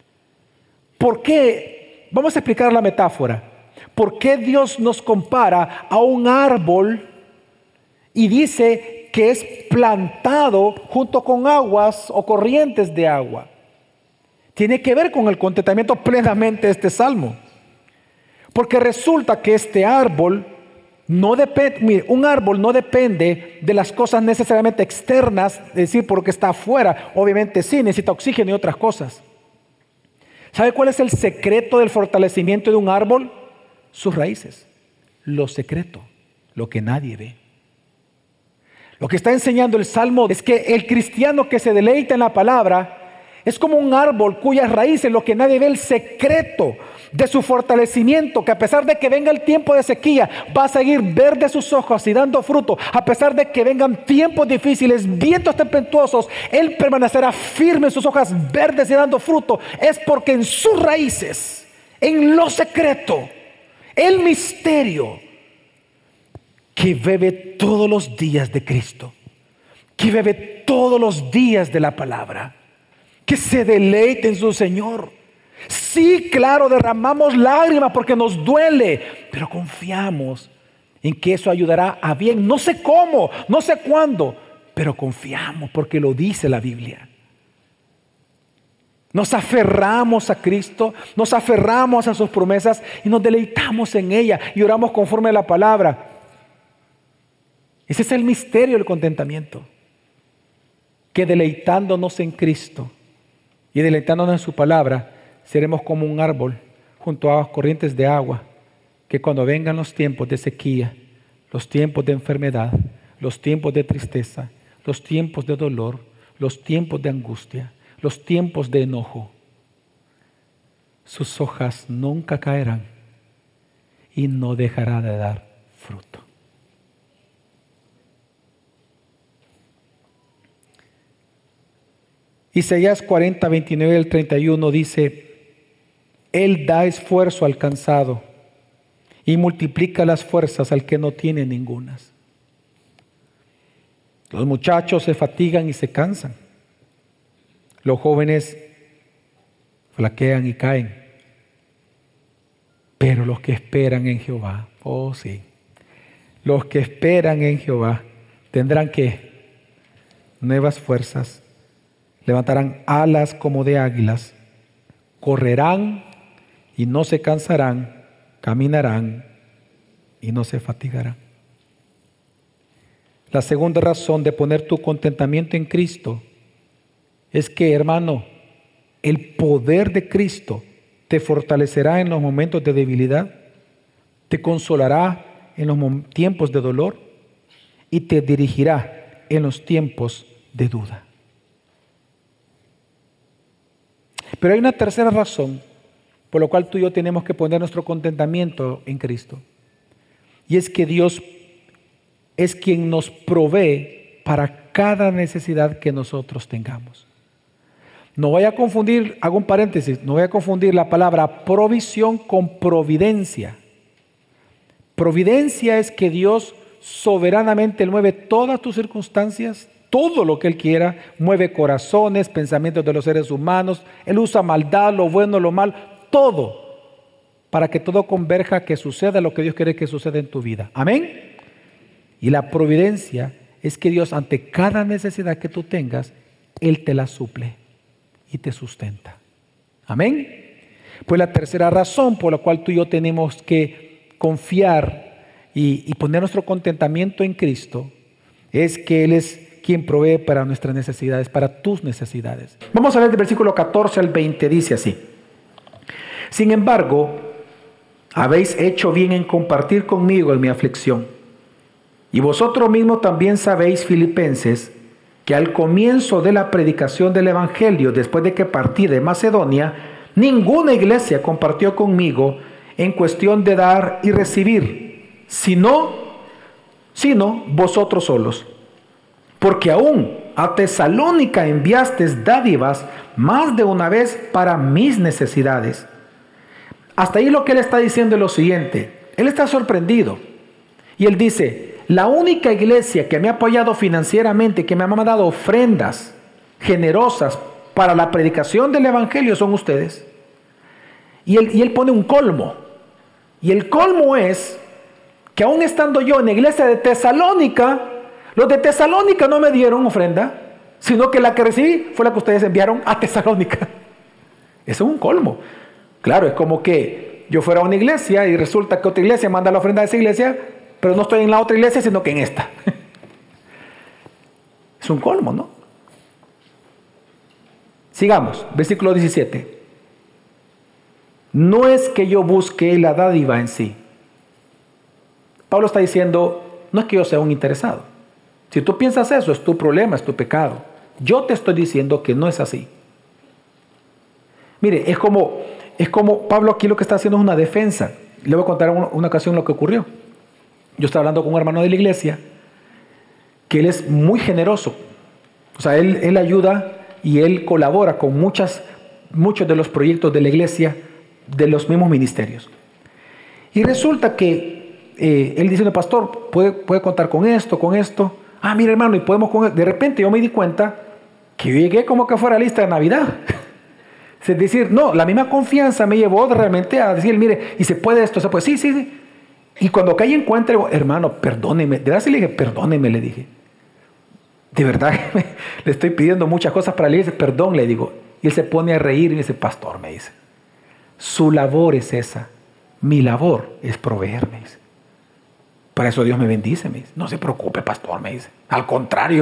¿Por qué? Vamos a explicar la metáfora. ¿Por qué Dios nos compara a un árbol y dice que es plantado junto con aguas o corrientes de agua? Tiene que ver con el contentamiento plenamente de este salmo. Porque resulta que este árbol no depende, mire, un árbol no depende de las cosas necesariamente externas, es decir, porque está afuera. Obviamente sí, necesita oxígeno y otras cosas. ¿Sabe cuál es el secreto del fortalecimiento de un árbol? Sus raíces. Lo secreto, lo que nadie ve. Lo que está enseñando el Salmo es que el cristiano que se deleita en la palabra es como un árbol cuyas raíces, lo que nadie ve, el secreto de su fortalecimiento, que a pesar de que venga el tiempo de sequía, va a seguir verde sus hojas y dando fruto. A pesar de que vengan tiempos difíciles, vientos tempestuosos, Él permanecerá firme en sus hojas verdes y dando fruto. Es porque en sus raíces, en lo secreto, el misterio, que bebe todos los días de Cristo, que bebe todos los días de la palabra, que se deleite en su Señor. Sí, claro, derramamos lágrimas porque nos duele, pero confiamos en que eso ayudará a bien. No sé cómo, no sé cuándo, pero confiamos porque lo dice la Biblia. Nos aferramos a Cristo, nos aferramos a sus promesas y nos deleitamos en ella y oramos conforme a la palabra. Ese es el misterio del contentamiento, que deleitándonos en Cristo y deleitándonos en su palabra, seremos como un árbol junto a corrientes de agua, que cuando vengan los tiempos de sequía, los tiempos de enfermedad, los tiempos de tristeza, los tiempos de dolor, los tiempos de angustia, los tiempos de enojo, sus hojas nunca caerán y no dejará de dar fruto. Isaías cuarenta, veintinueve al treinta y uno dice: Él da esfuerzo al cansado y multiplica las fuerzas al que no tiene ningunas. Los muchachos se fatigan y se cansan. Los jóvenes flaquean y caen. Pero los que esperan en Jehová, oh sí, los que esperan en Jehová tendrán que nuevas fuerzas. Levantarán alas como de águilas, correrán y no se cansarán, caminarán y no se fatigarán. La segunda razón de poner tu contentamiento en Cristo es que, hermano, el poder de Cristo te fortalecerá en los momentos de debilidad, te consolará en los tiempos de dolor y te dirigirá en los tiempos de duda. Pero hay una tercera razón por la cual tú y yo tenemos que poner nuestro contentamiento en Cristo. Y es que Dios es quien nos provee para cada necesidad que nosotros tengamos. No voy a confundir, hago un paréntesis, no voy a confundir la palabra provisión con providencia. Providencia es que Dios soberanamente mueve todas tus circunstancias, todo lo que Él quiera, mueve corazones, pensamientos de los seres humanos, Él usa maldad, lo bueno, lo mal, todo, para que todo converja, que suceda lo que Dios quiere que suceda en tu vida. Amén. Y la providencia es que Dios, ante cada necesidad que tú tengas, Él te la suple y te sustenta. Amén. Pues la tercera razón por la cual tú y yo tenemos que confiar y, y poner nuestro contentamiento en Cristo es que Él es quien provee para nuestras necesidades, para tus necesidades. Vamos a ver del versículo catorce al veinte, dice así: sin embargo, habéis hecho bien en compartir conmigo en mi aflicción. Y vosotros mismos también sabéis, Filipenses, que al comienzo de la predicación del Evangelio, después de que partí de Macedonia, ninguna iglesia compartió conmigo en cuestión de dar y recibir, sino, sino vosotros solos. Porque aún a Tesalónica enviasteis dádivas más de una vez para mis necesidades. Hasta ahí lo que él está diciendo es lo siguiente. Él está sorprendido. Y él dice: la única iglesia que me ha apoyado financieramente, que me ha mandado ofrendas generosas para la predicación del Evangelio son ustedes. Y él, y él pone un colmo. Y el colmo es que aún estando yo en la iglesia de Tesalónica, los de Tesalónica no me dieron ofrenda, sino que la que recibí fue la que ustedes enviaron a Tesalónica. Eso es un colmo. Claro, es como que yo fuera a una iglesia y resulta que otra iglesia manda la ofrenda a esa iglesia, pero no estoy en la otra iglesia, sino que en esta. Es un colmo, ¿no? Sigamos, versículo diecisiete. No es que yo busque la dádiva en sí. Pablo está diciendo, no es que yo sea un interesado. Si tú piensas eso, es tu problema, es tu pecado. Yo te estoy diciendo que no es así. Mire, es como, es como Pablo aquí lo que está haciendo es una defensa. Le voy a contar una, una ocasión lo que ocurrió. Yo estaba hablando con un hermano de la iglesia que él es muy generoso. O sea, él, él ayuda y él colabora con muchas, muchos de los proyectos de la iglesia, de los mismos ministerios. Y resulta que eh, él dice, pastor, ¿puede, puede contar con esto, con esto? Ah, mira hermano, y podemos con esto. De repente yo me di cuenta que yo llegué como que fuera lista de Navidad. Es decir, no, la misma confianza me llevó realmente a decir, mire, y se puede esto, se puede, sí, sí, sí. Y cuando caí en cuenta, digo, hermano, perdóneme. De verdad sí le dije, perdóneme, le dije. De verdad, le estoy pidiendo muchas cosas para la iglesia, perdón, le digo. Y él se pone a reír y me dice, pastor, me dice, su labor es esa. Mi labor es proveer, me dice. Para eso Dios me bendice, me dice. No se preocupe, pastor, me dice. Al contrario.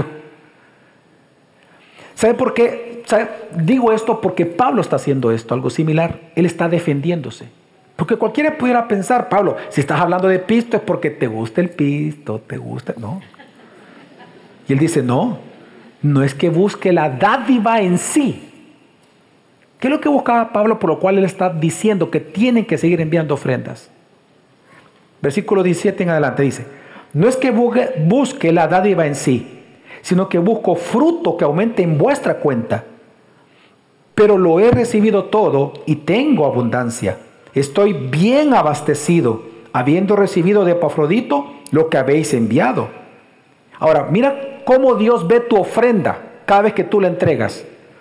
¿Sabe por qué? ¿Sabe? Digo esto porque Pablo está haciendo esto, algo similar. Él está defendiéndose. Porque cualquiera pudiera pensar, Pablo, si estás hablando de pisto es porque te gusta el pisto, te gusta, no. Y él dice, no, no es que busque la dádiva en sí. ¿Qué es lo que buscaba Pablo, por lo cual él está diciendo que tienen que seguir enviando ofrendas? Versículo diecisiete en adelante dice, no es que busque la dádiva en sí, sino que busco fruto que aumente en vuestra cuenta. Pero lo he recibido todo y tengo abundancia. Estoy bien abastecido, habiendo recibido de Epafrodito lo que habéis enviado. Ahora, mira cómo Dios ve tu ofrenda cada vez que tú la entregas.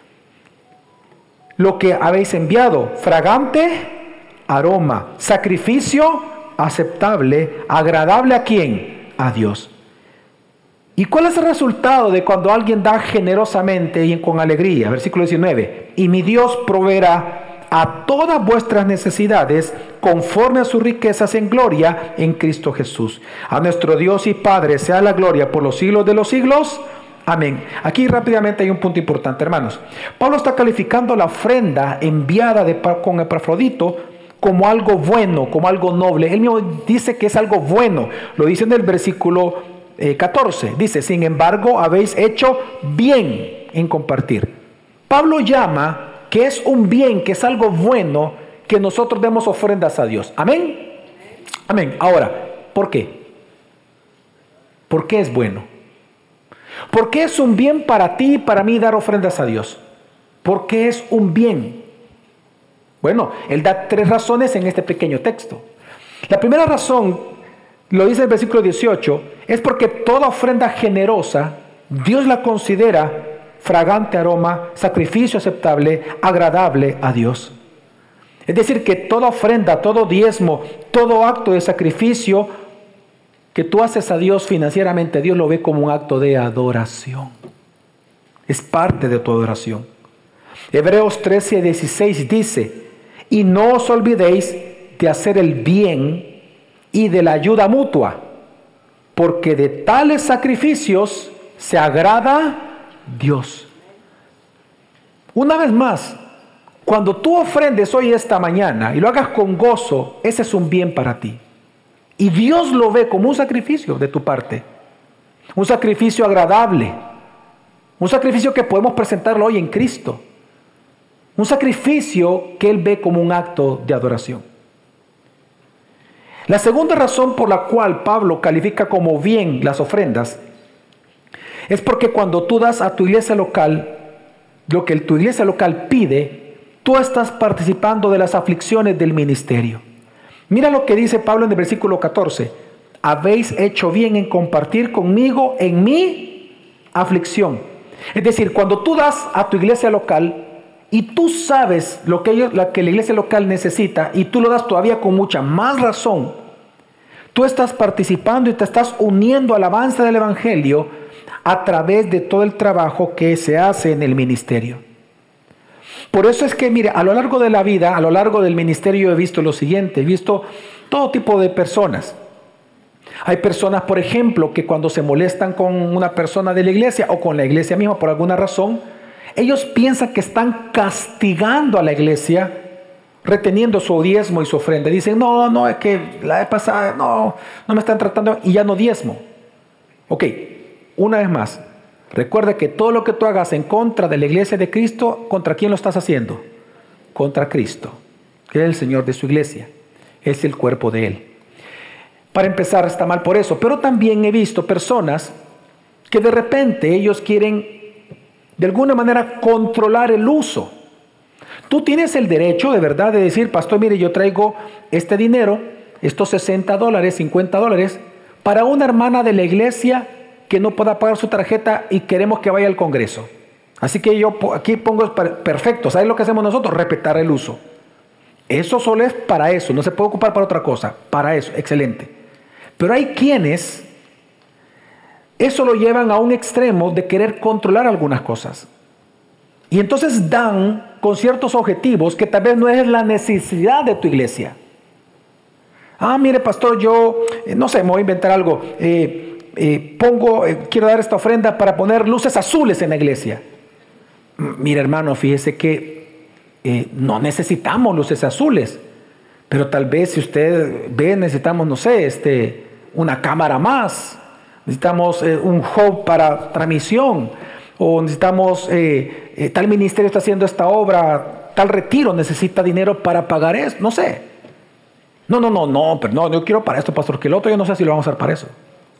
Lo que habéis enviado, fragante aroma, sacrificio aceptable, agradable ¿a quién? A Dios. ¿Y cuál es el resultado de cuando alguien da generosamente y con alegría? Versículo diecinueve. Y mi Dios proveerá a todas vuestras necesidades conforme a sus riquezas en gloria en Cristo Jesús. A nuestro Dios y Padre sea la gloria por los siglos de los siglos. Amén. Aquí rápidamente hay un punto importante, hermanos. Pablo está calificando la ofrenda enviada de, con Epafrodito como algo bueno, como algo noble. Él mismo dice que es algo bueno. Lo dice en el versículo eh, catorce. Dice, sin embargo, habéis hecho bien en compartir. Pablo llama que es un bien, que es algo bueno, que nosotros demos ofrendas a Dios. Amén. Amén. Ahora, ¿por qué? ¿Por qué es bueno? ¿Por qué es un bien para ti y para mí dar ofrendas a Dios? ¿Por qué es un bien? Bueno, él da tres razones en este pequeño texto. La primera razón, lo dice el versículo dieciocho, es porque toda ofrenda generosa, Dios la considera fragante aroma, sacrificio aceptable, agradable a Dios. Es decir, que toda ofrenda, todo diezmo, todo acto de sacrificio que tú haces a Dios financieramente, Dios lo ve como un acto de adoración. Es parte de tu adoración. Hebreos trece, dieciséis dice, y no os olvidéis de hacer el bien y de la ayuda mutua, porque de tales sacrificios se agrada Dios. Una vez más, cuando tú ofrendes hoy esta mañana y lo hagas con gozo, ese es un bien para ti. Y Dios lo ve como un sacrificio de tu parte. Un sacrificio agradable. Un sacrificio que podemos presentarlo hoy en Cristo. Un sacrificio que Él ve como un acto de adoración. La segunda razón por la cual Pablo califica como bien las ofrendas es porque cuando tú das a tu iglesia local lo que tu iglesia local pide, tú estás participando de las aflicciones del ministerio. Mira lo que dice Pablo en el versículo catorce. Habéis hecho bien en compartir conmigo en mi aflicción. Es decir, cuando tú das a tu iglesia local y tú sabes lo que, ellos, lo que la iglesia local necesita y tú lo das todavía con mucha más razón, tú estás participando y te estás uniendo al avance del evangelio a través de todo el trabajo que se hace en el ministerio. Por eso es que, mire, a lo largo de la vida, a lo largo del ministerio he visto lo siguiente, he visto todo tipo de personas. Hay personas, por ejemplo, que cuando se molestan con una persona de la iglesia o con la iglesia misma por alguna razón, ellos piensan que están castigando a la iglesia reteniendo su diezmo y su ofrenda. Dicen, no, no, es que la vez pasada, no, no me están tratando y ya no diezmo. Ok, una vez más, recuerda que todo lo que tú hagas en contra de la iglesia de Cristo, ¿contra quién lo estás haciendo? Contra Cristo, que es el Señor de su iglesia, es el cuerpo de Él. Para empezar, está mal por eso, pero también he visto personas que de repente ellos quieren de alguna manera controlar el uso. Tú tienes el derecho de verdad de decir, pastor, mire, yo traigo este dinero, estos sesenta dólares, cincuenta dólares, para una hermana de la iglesia que no pueda pagar su tarjeta y queremos que vaya al Congreso. Así que yo aquí pongo perfecto. ¿Sabes lo que hacemos nosotros? Respetar el uso. Eso solo es para eso, no se puede ocupar para otra cosa. Para eso, excelente. Pero hay quienes eso lo llevan a un extremo de querer controlar algunas cosas. Y entonces dan con ciertos objetivos que tal vez no es la necesidad de tu iglesia. Ah, mire, pastor, yo, eh, no sé, me voy a inventar algo. Eh, eh, pongo, eh, quiero dar esta ofrenda para poner luces azules en la iglesia. M- mire, hermano, fíjese que eh, no necesitamos luces azules. Pero tal vez si usted ve, necesitamos, no sé, este, una cámara más. Necesitamos eh, un hub para transmisión. O necesitamos, eh, eh, tal ministerio está haciendo esta obra, tal retiro necesita dinero para pagar eso, no sé. No, no, no, no, pero no, yo quiero para esto, pastor, que el otro yo no sé si lo vamos a hacer para eso.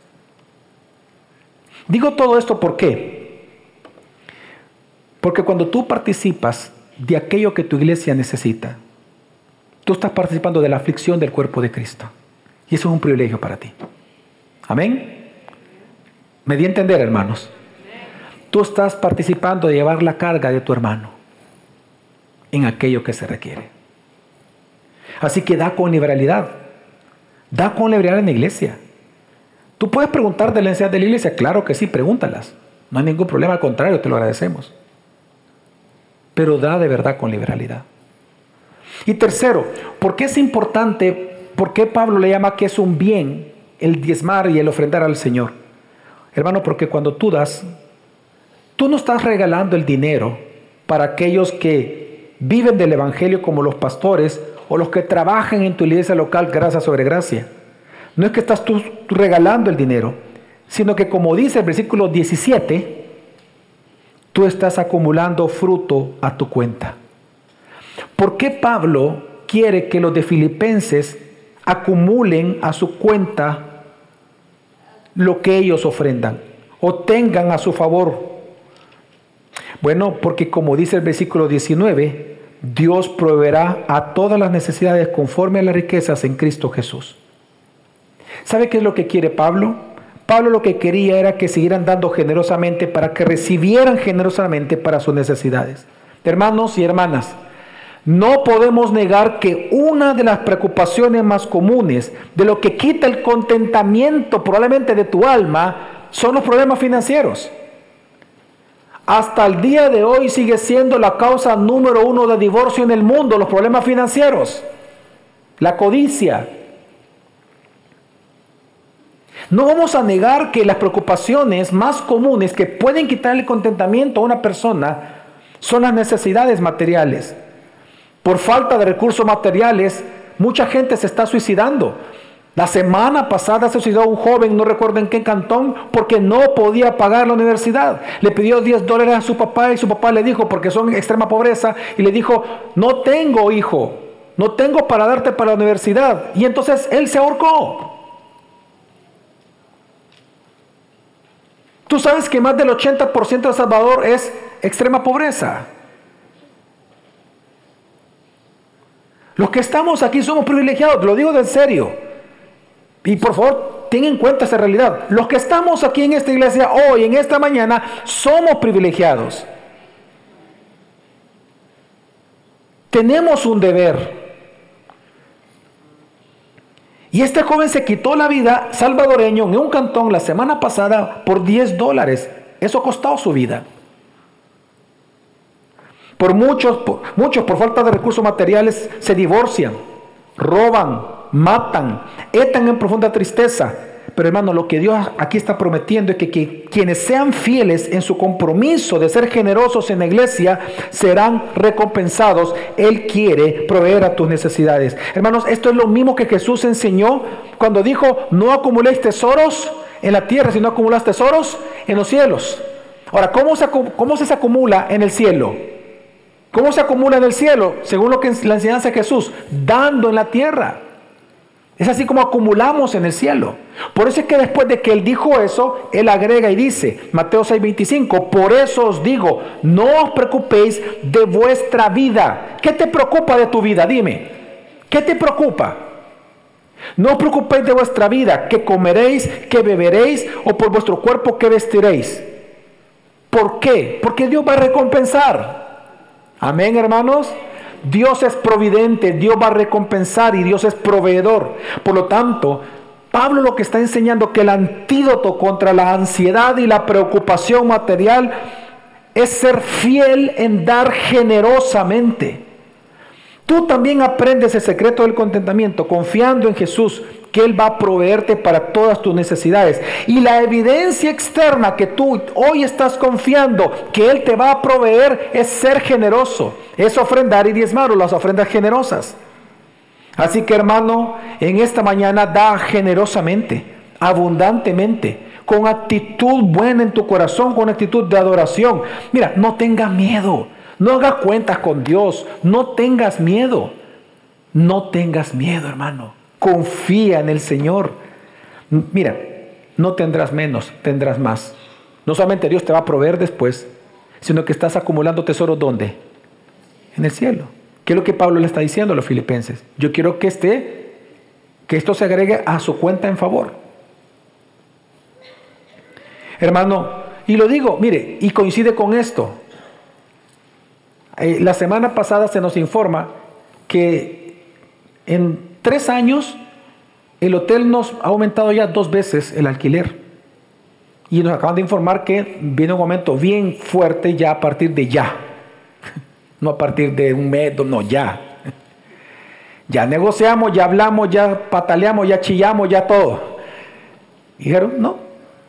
Digo todo esto ¿por qué? Porque cuando tú participas de aquello que tu iglesia necesita, tú estás participando de la aflicción del cuerpo de Cristo. Y eso es un privilegio para ti. Amén. ¿Me di a entender, hermanos? Tú estás participando de llevar la carga de tu hermano en aquello que se requiere. Así que da con liberalidad. Da con liberalidad en la iglesia. Tú puedes preguntar de la necesidad de la iglesia. Claro que sí, pregúntalas. No hay ningún problema, al contrario, te lo agradecemos. Pero da de verdad con liberalidad. Y tercero, ¿por qué es importante? ¿Por qué Pablo le llama que es un bien el diezmar y el ofrendar al Señor? Hermano, porque cuando tú das, tú no estás regalando el dinero para aquellos que viven del evangelio como los pastores o los que trabajan en tu iglesia local gracia sobre gracia. No es que estás tú regalando el dinero, sino que como dice el versículo diecisiete, tú estás acumulando fruto a tu cuenta. ¿Por qué Pablo quiere que los de Filipenses acumulen a su cuenta lo que ellos ofrendan o tengan a su favor? Bueno, porque como dice el versículo diecinueve, Dios proveerá a todas las necesidades conforme a las riquezas en Cristo Jesús. ¿Sabe qué es lo que quiere Pablo? Pablo lo que quería era que siguieran dando generosamente para que recibieran generosamente para sus necesidades. Hermanos y hermanas, no podemos negar que una de las preocupaciones más comunes, de lo que quita el contentamiento probablemente de tu alma, son los problemas financieros. Hasta el día de hoy sigue siendo la causa número uno de divorcio en el mundo, los problemas financieros, la codicia. No vamos a negar que las preocupaciones más comunes que pueden quitar el contentamiento a una persona son las necesidades materiales. Por falta de recursos materiales, mucha gente se está suicidando. La semana pasada se suicidó un joven, no recuerdo en qué cantón, porque no podía pagar la universidad. Le pidió diez dólares a su papá y su papá le dijo, porque son extrema pobreza, y le dijo, no tengo hijo, no tengo para darte para la universidad. Y entonces él se ahorcó. Tú sabes que más del ochenta por ciento de El Salvador es extrema pobreza. Los que estamos aquí somos privilegiados, lo digo de serio. Y por favor, ten en cuenta esa realidad. Los que estamos aquí en esta iglesia hoy, en esta mañana, somos privilegiados. Tenemos un deber. Y este joven se quitó la vida salvadoreño en un cantón la semana pasada por diez dólares. Eso costó su vida. Por muchos, por, muchos por falta de recursos materiales se divorcian, roban, matan, están en profunda tristeza. Pero hermano, lo que Dios aquí está prometiendo es que, que quienes sean fieles en su compromiso de ser generosos en la iglesia serán recompensados. Él quiere proveer a tus necesidades. Hermanos, esto es lo mismo que Jesús enseñó cuando dijo, no acumuléis tesoros en la tierra, sino acumuláis tesoros en los cielos. Ahora, ¿cómo se, cómo se acumula en el cielo? ¿Cómo se acumula en el cielo? Según lo que es la enseñanza de Jesús, dando en la tierra. Es así como acumulamos en el cielo. Por eso es que después de que él dijo eso, él agrega y dice, Mateo seis veinticinco, por eso os digo, no os preocupéis de vuestra vida. ¿Qué te preocupa de tu vida? Dime, ¿qué te preocupa? No os preocupéis de vuestra vida, qué comeréis, qué beberéis, o por vuestro cuerpo, qué vestiréis. ¿Por qué? Porque Dios va a recompensar. Amén, hermanos. Dios es providente, Dios va a recompensar y Dios es proveedor. Por lo tanto, Pablo lo que está enseñando que el antídoto contra la ansiedad y la preocupación material es ser fiel en dar generosamente. Tú también aprendes el secreto del contentamiento confiando en Jesús, que Él va a proveerte para todas tus necesidades. Y la evidencia externa que tú hoy estás confiando que Él te va a proveer es ser generoso, es ofrendar y diezmar, o las ofrendas generosas. Así que hermano, en esta mañana da generosamente, abundantemente, con actitud buena en tu corazón, con actitud de adoración. Mira, no tengas miedo. No hagas cuentas con Dios, no tengas miedo, no tengas miedo, hermano, confía en el Señor. Mira, no tendrás menos, tendrás más. No solamente Dios te va a proveer después, sino que estás acumulando tesoros, ¿dónde? En el cielo. ¿Qué es lo que Pablo le está diciendo a los filipenses? Yo quiero que esté, que esto se agregue a su cuenta en favor. Hermano, y lo digo, mire, y coincide con esto. Eh, la semana pasada se nos informa que en tres años el hotel nos ha aumentado ya dos veces el alquiler. Y nos acaban de informar que viene un aumento bien fuerte ya a partir de ya. No a partir de un mes, no, ya. Ya negociamos, ya hablamos, ya pataleamos, ya chillamos, ya todo. Y dijeron, no.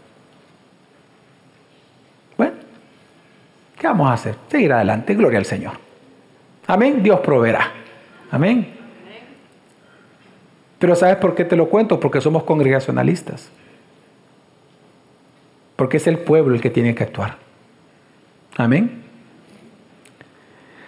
Bueno, ¿qué vamos a hacer? Seguir adelante, gloria al Señor. Amén, Dios proveerá. Amén. Pero ¿sabes por qué te lo cuento? Porque somos congregacionalistas. Porque es el pueblo el que tiene que actuar. Amén.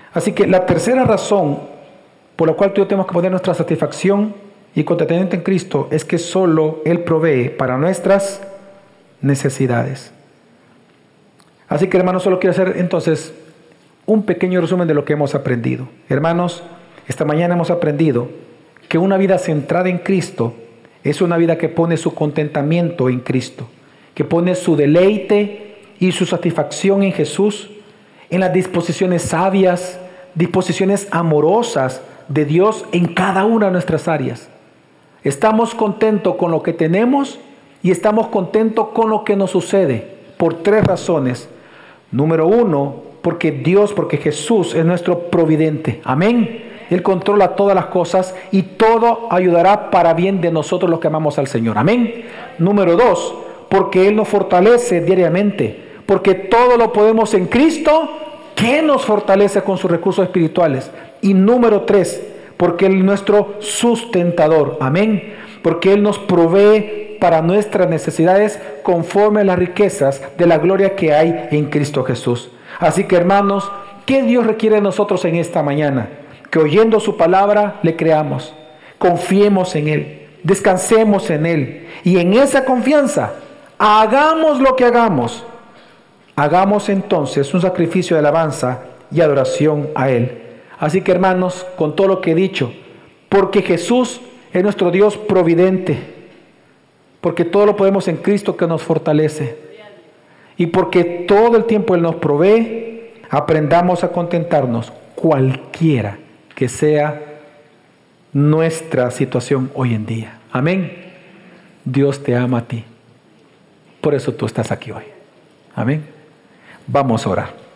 Así que la tercera razón por la cual tú y yo tenemos que poner nuestra satisfacción y contentamiento en Cristo es que solo Él provee para nuestras necesidades. Así que, hermanos, solo quiero hacer entonces un pequeño resumen de lo que hemos aprendido. Hermanos, esta mañana hemos aprendido que una vida centrada en Cristo es una vida que pone su contentamiento en Cristo, que pone su deleite y su satisfacción en Jesús, en las disposiciones sabias, disposiciones amorosas de Dios en cada una de nuestras áreas. Estamos contentos con lo que tenemos y estamos contentos con lo que nos sucede por tres razones. Número uno, porque Dios, porque Jesús es nuestro providente. Amén. Él controla todas las cosas y todo ayudará para bien de nosotros los que amamos al Señor. Amén. Número dos, porque Él nos fortalece diariamente. Porque todo lo podemos en Cristo, que nos fortalece con sus recursos espirituales. Y número tres, porque Él es nuestro sustentador. Amén. Porque Él nos provee para nuestras necesidades conforme a las riquezas de la gloria que hay en Cristo Jesús. Así que, hermanos, ¿qué Dios requiere de nosotros en esta mañana? Que oyendo su palabra le creamos, confiemos en Él, descansemos en Él y en esa confianza hagamos lo que hagamos. Hagamos entonces un sacrificio de alabanza y adoración a Él. Así que, hermanos, con todo lo que he dicho, porque Jesús es nuestro Dios providente, porque todo lo podemos en Cristo que nos fortalece, y porque todo el tiempo Él nos provee, aprendamos a contentarnos cualquiera que sea nuestra situación hoy en día. Amén. Dios te ama a ti. Por eso tú estás aquí hoy. Amén. Vamos a orar.